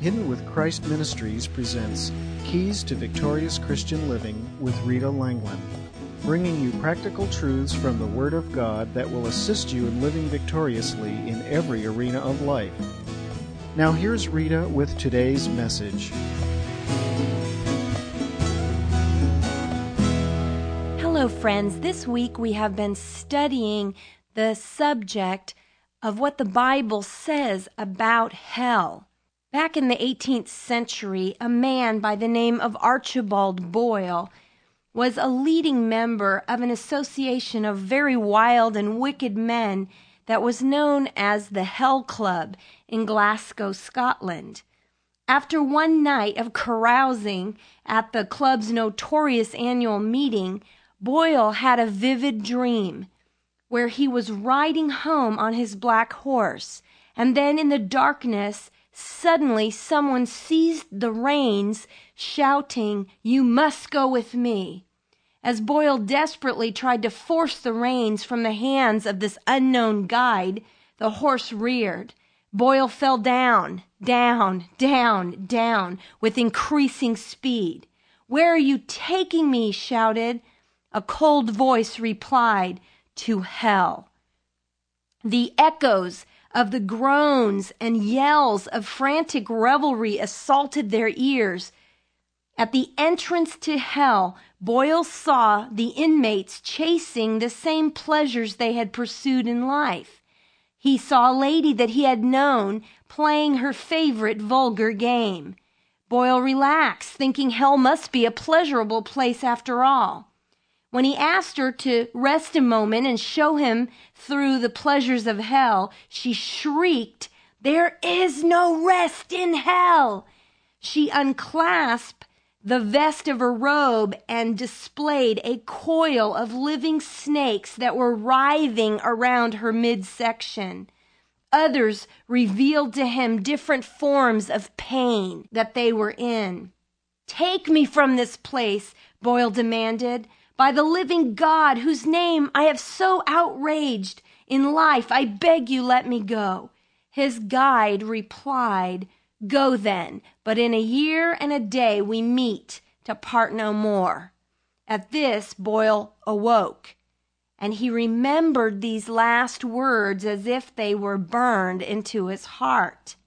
Hidden with Christ Ministries presents Keys to Victorious Christian Living with Rita Langland, bringing you practical truths from the Word of God that will assist you in living victoriously in every arena of life. Now here's Rita with today's message. Hello, friends. This week we have been studying the subject of what the Bible says about hell. Back in the 18th century, a man by the name of Archibald Boyle was a leading member of an association of very wild and wicked men that was known as the Hell Club in Glasgow, Scotland. After one night of carousing at the club's notorious annual meeting, Boyle had a vivid dream where he was riding home on his black horse, and then in the darkness, suddenly someone seized the reins, shouting, "You must go with me." As Boyle desperately tried to force the reins from the hands of this unknown guide, the horse reared. Boyle fell down, down, with increasing speed. "Where are you taking me?" he shouted. A cold voice replied, "To hell." The echoes of the groans and yells of frantic revelry assaulted their ears. At the entrance to hell, Boyle saw the inmates chasing the same pleasures they had pursued in life. He saw a lady that he had known playing her favorite vulgar game. Boyle relaxed, thinking hell must be a pleasurable place after all. When he asked her to rest a moment and show him through the pleasures of hell, she shrieked, "There is no rest in hell!" She unclasped the vest of her robe and displayed a coil of living snakes that were writhing around her midsection. Others revealed to him different forms of pain that they were in. "Take me from this place," Boyle demanded. "By the living God, whose name I have so outraged in life, I beg you let me go." His guide replied, "Go then, but in a year and a day we meet to part no more." At this, Boyle awoke, and he remembered these last words as if they were burned into his heart.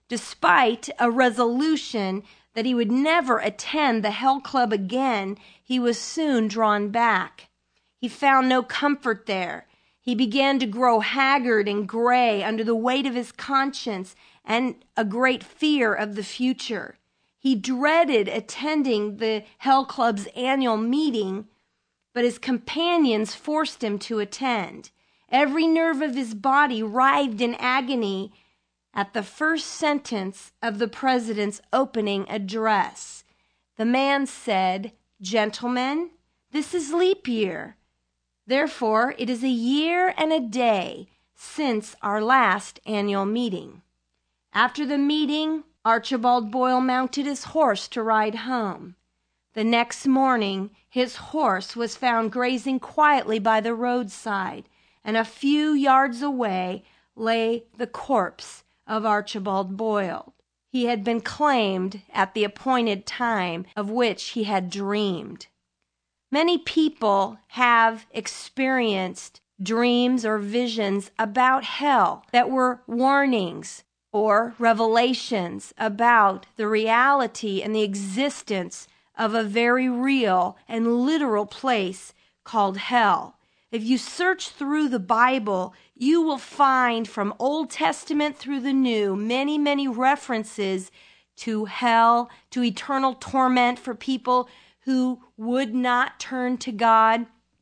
Despite a resolution that he would never attend the Hell Club again, he was soon drawn back. He found no comfort there. He began to grow haggard and gray under the weight of his conscience and a great fear of the future. He dreaded attending the Hell Club's annual meeting, but his companions forced him to attend. Every nerve of his body writhed in agony at the first sentence of the president's opening address. The man said, "Gentlemen, this is leap year. Therefore, it is a year and a day since our last annual meeting." After the meeting, Archibald Boyle mounted his horse to ride home. The next morning, his horse was found grazing quietly by the roadside, and a few yards away lay the corpse of Archibald Boyle. He had been claimed at the appointed time of which he had dreamed. Many people have experienced dreams or visions about hell that were warnings or revelations about the reality and the existence of a very real and literal place called hell. If you search through the Bible, you will find from Old Testament through the New many references to hell, to eternal torment for people who would not turn to God.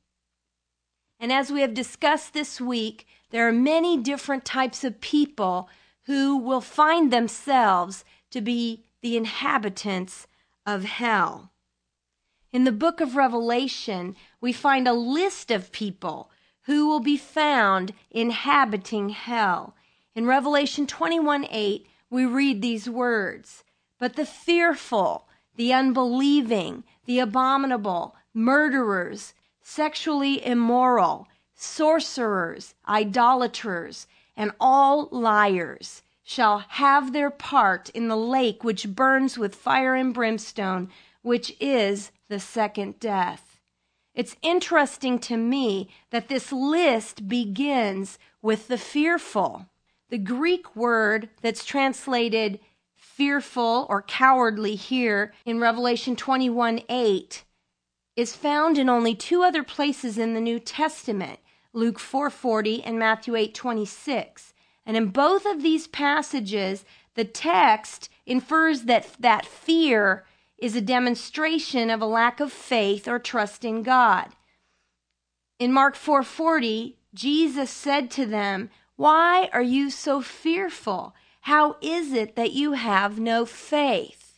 And as we have discussed this week, there are many different types of people who will find themselves to be the inhabitants of hell. In the book of Revelation, we find a list of people who will be found inhabiting hell. In Revelation 21:8, we read these words, "But the fearful, the unbelieving, the abominable, murderers, sexually immoral, sorcerers, idolaters, and all liars shall have their part in the lake which burns with fire and brimstone, which is the second death. It's interesting to me that this list begins with the fearful. The Greek word that's translated fearful or cowardly here in Revelation 21:8 is found in only two other places in the New Testament, Luke 4:40 and Matthew 8:26. And in both of these passages, the text infers that fear is a demonstration of a lack of faith or trust in God. In Mark 4:40, Jesus said to them, "Why are you so fearful? How is it that you have no faith?"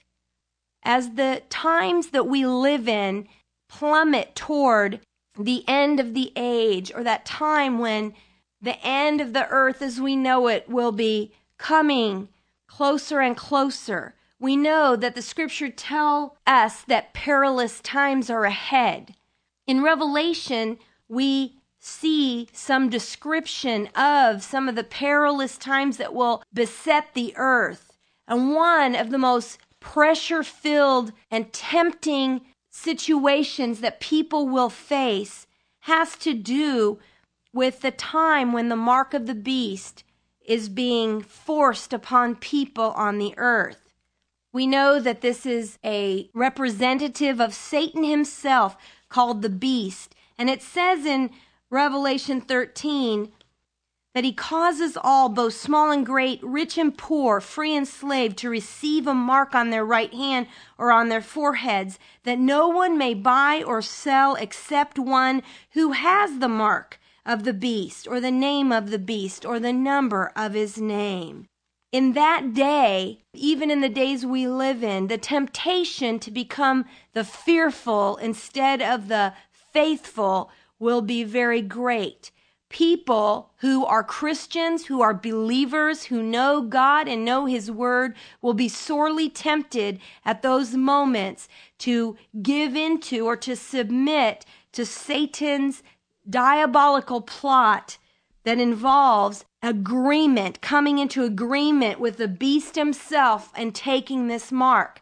As the times that we live in plummet toward the end of the age, or that time when the end of the earth as we know it will be coming closer and closer, we know that the scripture tell us that perilous times are ahead. In Revelation, we see some description of some of the perilous times that will beset the earth. And one of the most pressure-filled and tempting situations that people will face has to do with the time when the mark of the beast is being forced upon people on the earth. We know that this is a representative of Satan himself called the beast. And it says in Revelation 13 that he causes all, both small and great, rich and poor, free and slave, to receive a mark on their right hand or on their foreheads, that no one may buy or sell except one who has the mark of the beast, or the name of the beast, or the number of his name. In that day, even in the days we live in, the temptation to become the fearful instead of the faithful will be very great. People who are Christians, who are believers, who know God and know His Word will be sorely tempted at those moments to give into or to submit to Satan's diabolical plot that involves agreement, coming into agreement with the beast himself and taking this mark.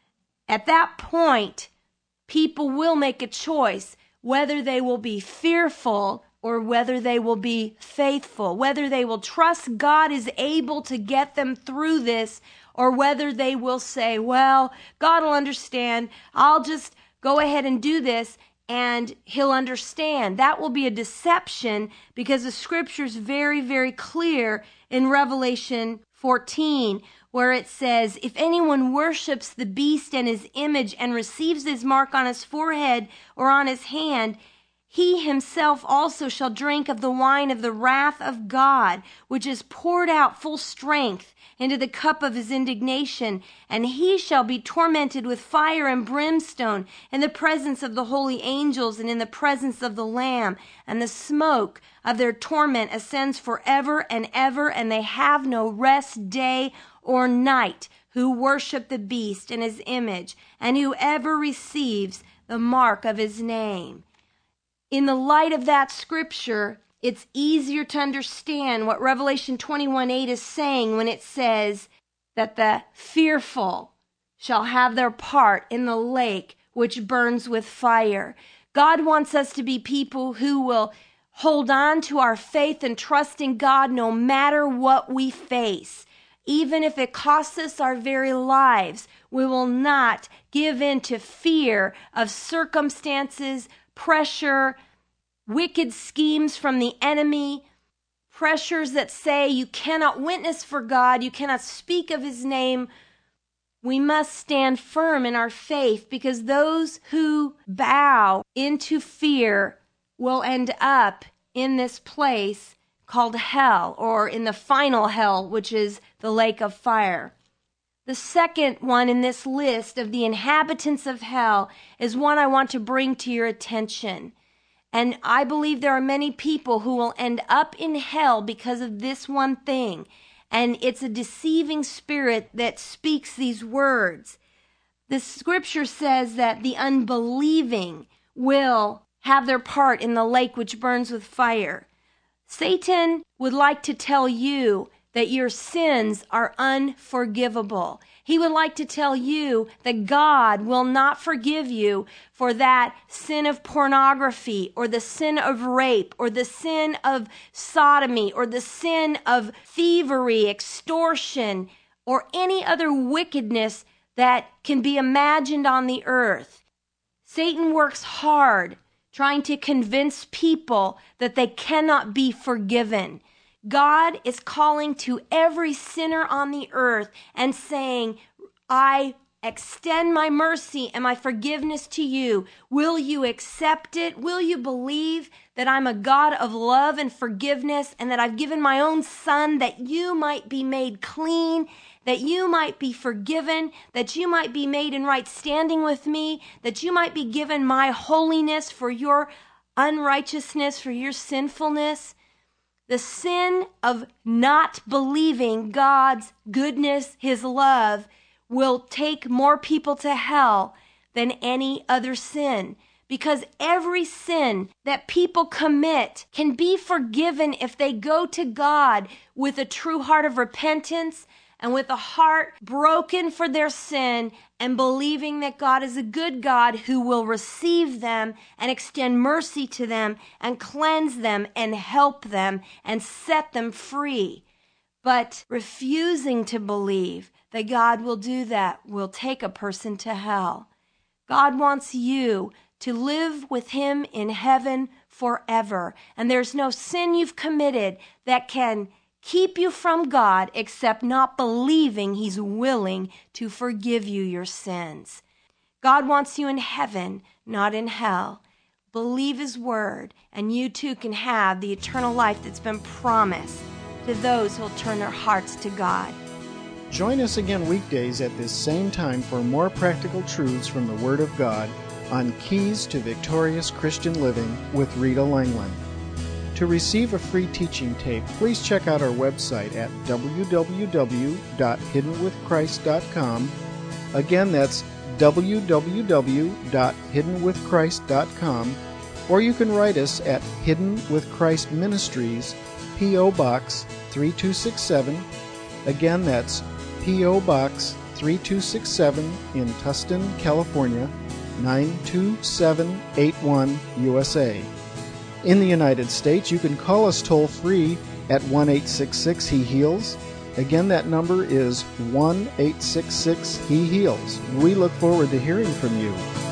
At that point, people will make a choice whether they will be fearful or whether they will be faithful, whether they will trust God is able to get them through this, or whether they will say, well, God will understand, I'll just go ahead and do this and He'll understand. That will be a deception, because the scripture is very, very clear in Revelation 14, where it says, if anyone worships the beast and his image and receives his mark on his forehead or on his hand, he himself also shall drink of the wine of the wrath of God, which is poured out full strength into the cup of his indignation, and he shall be tormented with fire and brimstone in the presence of the holy angels and in the presence of the Lamb, and the smoke of their torment ascends forever and ever, and they have no rest day or night who worship the beast and his image, and whoever receives the mark of his name. In the light of that scripture, it's easier to understand what Revelation 21:8 is saying when it says that the fearful shall have their part in the lake which burns with fire. God wants us to be people who will hold on to our faith and trust in God no matter what we face. Even if it costs us our very lives, we will not give in to fear of circumstances, pressure, wicked schemes from the enemy, pressures that say you cannot witness for God, you cannot speak of His name. We must stand firm in our faith, because those who bow into fear will end up in this place called hell, or in the final hell, which is the lake of fire. The second one in this list of the inhabitants of hell is one I want to bring to your attention. And I believe there are many people who will end up in hell because of this one thing. And it's a deceiving spirit that speaks these words. The scripture says that the unbelieving will have their part in the lake which burns with fire. Satan would like to tell you that your sins are unforgivable. He would like to tell you that God will not forgive you for that sin of pornography or the sin of rape or the sin of sodomy or the sin of thievery, extortion, or any other wickedness that can be imagined on the earth. Satan works hard trying to convince people that they cannot be forgiven. God is calling to every sinner on the earth and saying, I extend my mercy and my forgiveness to you. Will you accept it? Will you believe that I'm a God of love and forgiveness and that I've given my own Son that you might be made clean, that you might be forgiven, that you might be made in right standing with me, that you might be given my holiness for your unrighteousness, for your sinfulness? The sin of not believing God's goodness, His love, will take more people to hell than any other sin. Because every sin that people commit can be forgiven if they go to God with a true heart of repentance and with a heart broken for their sin and believing that God is a good God who will receive them and extend mercy to them and cleanse them and help them and set them free. But refusing to believe that God will do that will take a person to hell. God wants you to live with Him in heaven forever. And there's no sin you've committed that can keep you from God except not believing He's willing to forgive you your sins. God wants you in heaven, not in hell. Believe His word, and you too can have the eternal life that's been promised to those who'll turn their hearts to God. Join us again weekdays at this same time for more practical truths from the Word of God on Keys to Victorious Christian Living with Rita Langland. To receive a free teaching tape, please check out our website at www.hiddenwithchrist.com. Again, that's www.hiddenwithchrist.com, or you can write us at Hidden with Christ Ministries, P.O. Box 3267. Again, that's P.O. Box 3267 in Tustin, California, 92781, USA. In the United States, you can call us toll-free at 1-866-HE-HEALS. Again, that number is 1-866-HE-HEALS. We look forward to hearing from you.